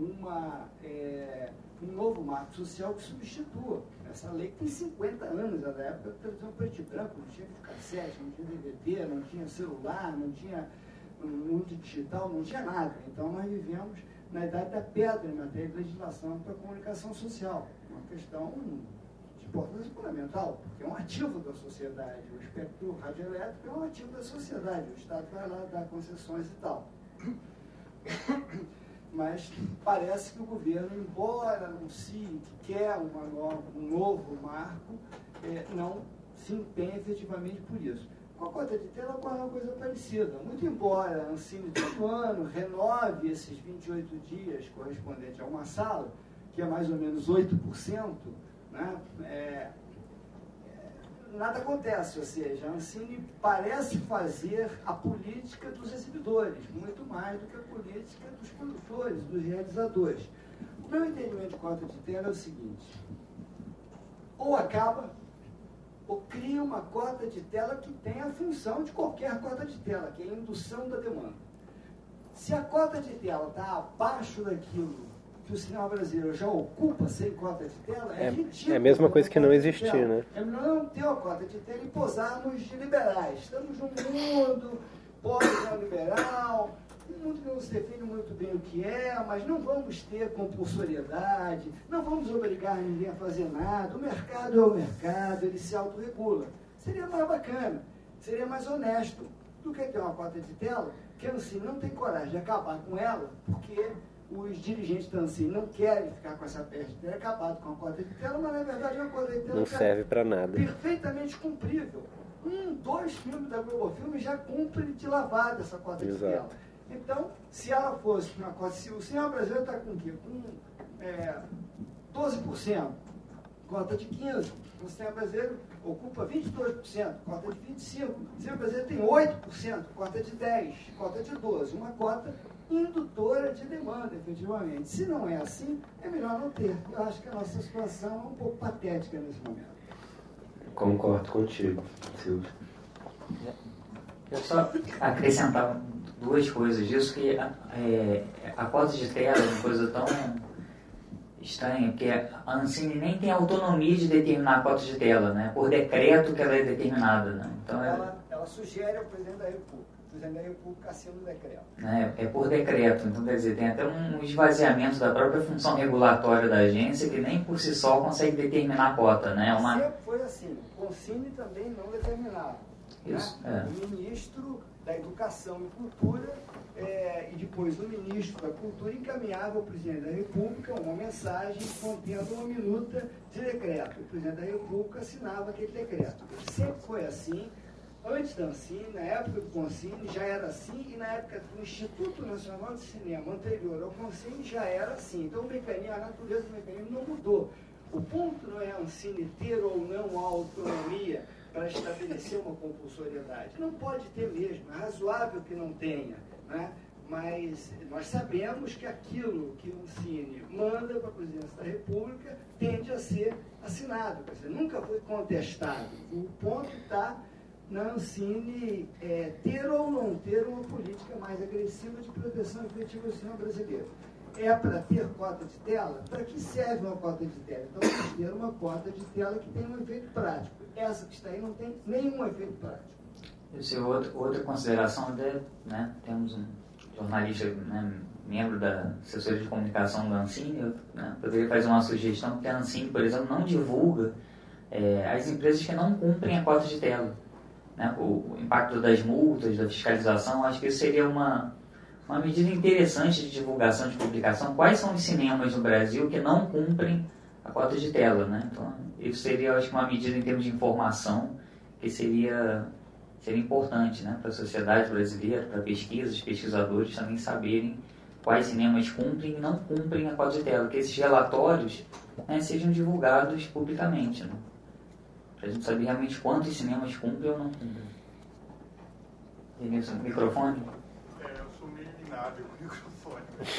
um novo marco social que substitua essa lei que tem 50 anos, da época da televisão preto e branco, não tinha videocassete, não tinha DVD, não tinha celular, não tinha mundo digital, não tinha nada. Então nós vivemos na idade da pedra em matéria de legislação para a comunicação social, uma questão de importância fundamental, porque é um ativo da sociedade. O espectro radioelétrico é um ativo da sociedade, o Estado vai lá dar concessões e tal. Mas parece que o governo, embora anuncie que quer um novo marco, não se empenha efetivamente por isso. Com a cota de tela ocorre uma coisa parecida. Muito embora a Ancine todo ano renove esses 28 dias correspondente a uma sala, que é mais ou menos 8%, né? Nada acontece, ou seja, a Ancine parece fazer a política dos exibidores, muito mais do que a política dos produtores, dos realizadores. O meu entendimento de cota de tela é o seguinte: ou acaba, ou cria uma cota de tela que tem a função de qualquer cota de tela, que é a indução da demanda. Se a cota de tela está abaixo daquilo que o cinema brasileiro já ocupa sem cota de tela, é ridículo. É a mesma coisa que não existir, né? É melhor não ter a cota de tela e posarmos de liberais. Estamos num mundo pós-neoliberal, um mundo que não se define muito bem o que é, mas não vamos ter compulsoriedade, não vamos obrigar ninguém a fazer nada. O mercado é o mercado, ele se autorregula. Seria mais bacana, seria mais honesto do que ter uma cota de tela, que a Ancine não tem coragem de acabar com ela, porque os dirigentes da Ancine não querem ficar com essa peste de ter acabado com a cota de tela, mas na verdade uma cota de tela não serve para nada. Perfeitamente cumprível. 2 filmes da Globo Filme já cumpre de lavada essa cota de tela. Então, se ela fosse uma cota, se o cinema brasileiro está com o quê? Com 12%. cota de 15%. O cinema brasileiro ocupa 22%, cota de 25%. O cinema brasileiro tem 8%, cota de 10%, cota de 12%. Uma cota indutora de demanda, efetivamente. Se não é assim, é melhor não ter. Eu acho que a nossa situação é um pouco patética nesse momento. Concordo contigo, Silvio. Eu só acrescentar duas coisas disso, que a cota de tela é uma coisa tão estranha, porque a Ancine nem tem autonomia de determinar a cota de tela, né? Por decreto que ela é determinada, né? Então, ela sugere ao presidente da República. O presidente da República assina o decreto. É por decreto, então quer dizer, tem até um esvaziamento da própria função regulatória da agência, que nem por si só consegue determinar a cota, né? Sempre foi assim. O Consine também não determinava. Isso, né? O ministro da Educação e Cultura e depois o ministro da Cultura encaminhava ao presidente da República uma mensagem contendo uma minuta de decreto. O presidente da República assinava aquele decreto. Sempre foi assim. Antes da Ancine, na época do Consine, já era assim, e na época do Instituto Nacional de Cinema, anterior ao Consine, já era assim. Então, a natureza do mecanismo não mudou. O ponto não é a Ancine ter ou não a autonomia para estabelecer uma compulsoriedade. Não pode ter mesmo, é razoável que não tenha, né? Mas nós sabemos que aquilo que o Ancine manda para a presidência da República tende a ser assinado, quer dizer, nunca foi contestado. O ponto está na Ancine ter ou não ter uma política mais agressiva de proteção efetiva do cinema brasileiro. É para ter cota de tela? Para que serve uma cota de tela? Então, vamos ter uma cota de tela que tem um efeito prático. Essa que está aí não tem nenhum efeito prático. Isso é outra consideração, né? Temos um jornalista, né, membro da assessoria de comunicação da Ancine, eu poderia fazer uma sugestão, porque a Ancine, por exemplo, não divulga as empresas que não cumprem a cota de tela. Né? O impacto das multas, da fiscalização, acho que isso seria uma medida interessante de divulgação, de publicação. Quais são os cinemas no Brasil que não cumprem a cota de tela, né? Então, isso seria, acho que, uma medida em termos de informação que seria importante, né, para a sociedade brasileira, para pesquisas, pesquisadores também saberem quais cinemas cumprem e não cumprem a cota de tela, que esses relatórios, né, sejam divulgados publicamente, né? Para a gente saber realmente quantos cinemas cumprem ou não cumprem. Denilson, microfone? Eu sou meio inábil com o microfone.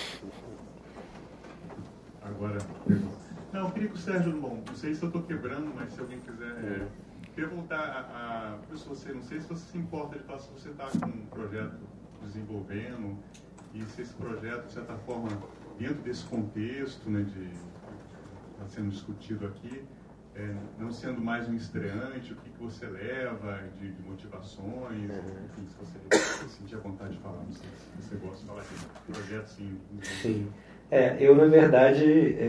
Agora, não, eu queria que o Sérgio, bom, não sei se eu estou quebrando, mas se alguém quiser... queria voltar não sei se você se importa de falar se você está com um projeto desenvolvendo e se esse projeto, de certa forma, dentro desse contexto, né, está sendo discutido aqui, não sendo mais um estreante, o que você leva de motivações, enfim, se você sentir a vontade de falar, não sei se você gosta de falar de projeto, sim. Sim. Eu, na verdade,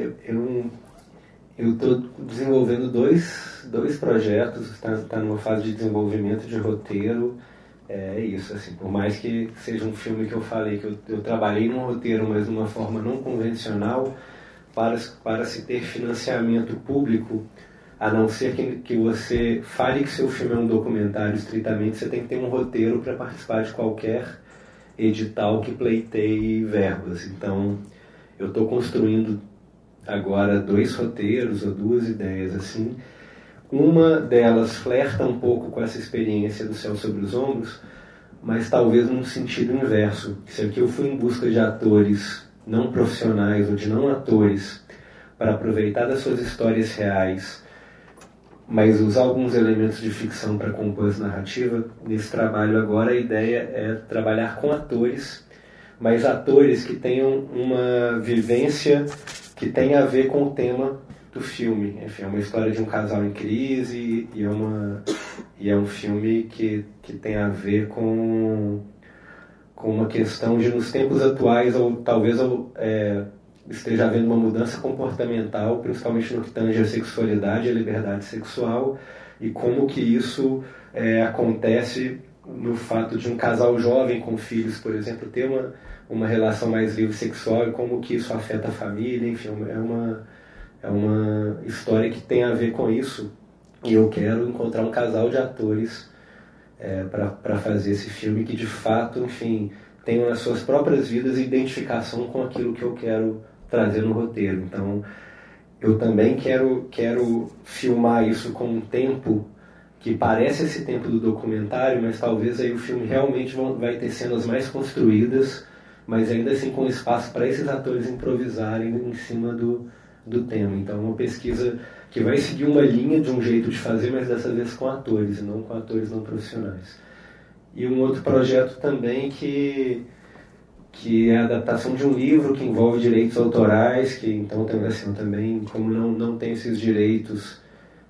eu estou desenvolvendo dois projetos, está numa fase de desenvolvimento de roteiro. É isso, assim, por mais que seja um filme que eu falei que eu trabalhei num roteiro, mas de uma forma não convencional, para se ter financiamento público, a não ser que você fale que seu filme é um documentário estritamente, você tem que ter um roteiro para participar de qualquer edital que pleiteie verbas. Então, eu estou construindo agora 2 roteiros ou 2 ideias assim. Uma delas flerta um pouco com essa experiência do Céu sobre os Ombros, mas talvez num sentido inverso. Se aqui eu fui em busca de atores não profissionais ou de não atores para aproveitar das suas histórias reais, mas usar alguns elementos de ficção para compor essa narrativa, nesse trabalho agora a ideia é trabalhar com atores, mas atores que tenham uma vivência que tem a ver com o tema do filme. Enfim, é uma história de um casal em crise e é um filme que tem a ver com uma questão de, nos tempos atuais, ou talvez esteja havendo uma mudança comportamental, principalmente no que tange a sexualidade e a liberdade sexual, e como que isso acontece no fato de um casal jovem com filhos, por exemplo, ter uma relação mais livre sexual e como que isso afeta a família. Enfim, é uma história que tem a ver com isso, e eu quero encontrar um casal de atores para fazer esse filme que de fato, enfim, tenham as suas próprias vidas e identificação com aquilo que eu quero trazer no roteiro. Então, eu também quero filmar isso com um tempo que parece esse tempo do documentário, mas talvez aí o filme realmente vai ter cenas mais construídas, mas ainda assim com espaço para esses atores improvisarem em cima do tema. Então é uma pesquisa que vai seguir uma linha de um jeito de fazer, mas dessa vez com atores, e não com atores não profissionais. E um outro projeto também que é a adaptação de um livro que envolve direitos autorais, que então assim, também, como não tem esses direitos,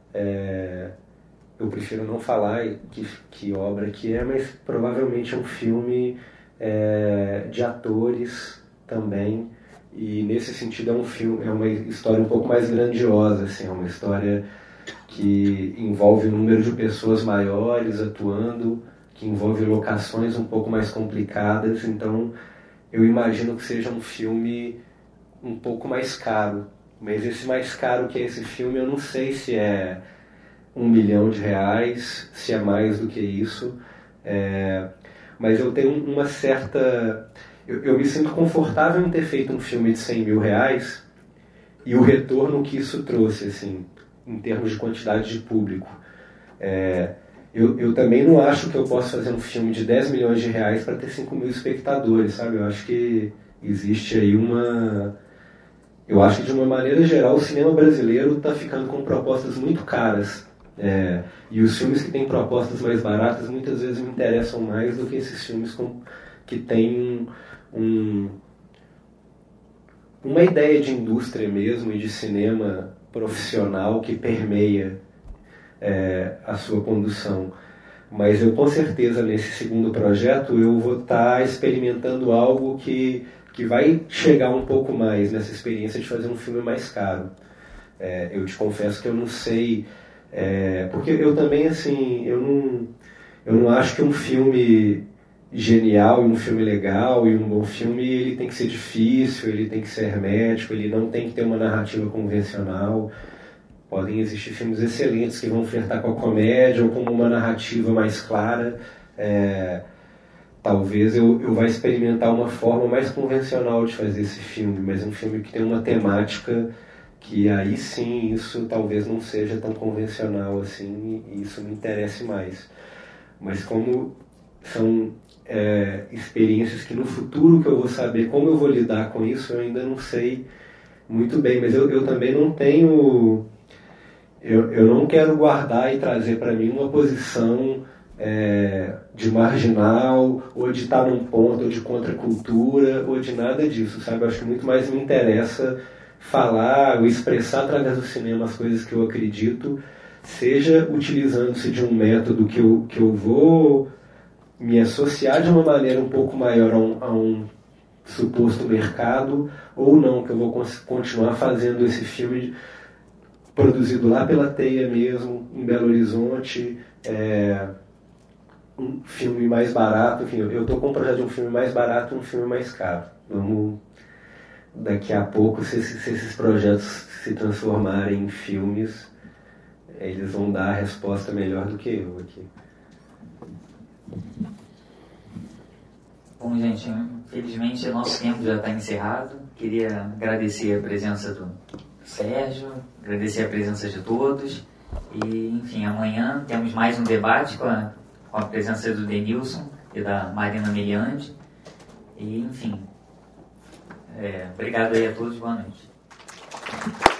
eu prefiro não falar que obra que é, mas provavelmente é um filme de atores também, e nesse sentido é uma história um pouco mais grandiosa, assim, é uma história que envolve um número de pessoas maiores atuando, que envolve locações um pouco mais complicadas, então eu imagino que seja um filme um pouco mais caro, mas esse mais caro que é esse filme eu não sei se é R$1 milhão, se é mais do que isso, mas eu tenho uma certa... Eu me sinto confortável em ter feito um filme de R$100 mil e o retorno que isso trouxe, assim, em termos de quantidade de público. Eu também não acho que eu posso fazer um filme de R$10 milhões para ter 5 mil espectadores, sabe? Eu acho que existe aí Eu acho que, de uma maneira geral, o cinema brasileiro está ficando com propostas muito caras. E os filmes que têm propostas mais baratas muitas vezes me interessam mais do que esses filmes que têm uma ideia de indústria mesmo e de cinema profissional que permeia a sua condução. Mas eu, com certeza, nesse segundo projeto, eu vou estar experimentando algo que vai chegar um pouco mais nessa experiência de fazer um filme mais caro. Eu te confesso que eu não sei, porque eu também, assim, eu não acho que um filme genial e um filme legal e um bom filme, ele tem que ser difícil, ele tem que ser hermético, ele não tem que ter uma narrativa convencional. Podem existir filmes excelentes que vão flertar com a comédia ou com uma narrativa mais clara. Talvez eu vá experimentar uma forma mais convencional de fazer esse filme, mas um filme que tem uma temática que aí sim, isso talvez não seja tão convencional assim, e isso me interesse mais. Mas como são experiências que no futuro que eu vou saber como eu vou lidar com isso, eu ainda não sei muito bem, mas eu também não tenho... Eu não quero guardar e trazer para mim uma posição de marginal, ou de estar num ponto, ou de contracultura, ou de nada disso, sabe? Eu acho que muito mais me interessa falar ou expressar através do cinema as coisas que eu acredito, seja utilizando-se de um método que eu vou me associar de uma maneira um pouco maior a um suposto mercado, ou não, que eu vou continuar fazendo esse filme produzido lá pela Teia mesmo, em Belo Horizonte, um filme mais barato, enfim, eu estou com um projeto de um filme mais barato e um filme mais caro. Vamos, daqui a pouco, se esses projetos se transformarem em filmes, eles vão dar a resposta melhor do que eu aqui. Bom, gente, infelizmente o nosso tempo já está encerrado. Queria agradecer a presença do Sérgio, agradecer a presença de todos. E, enfim, amanhã temos mais um debate com a presença do Denilson e da Marina Meliandi. E, enfim, obrigado aí a todos, boa noite.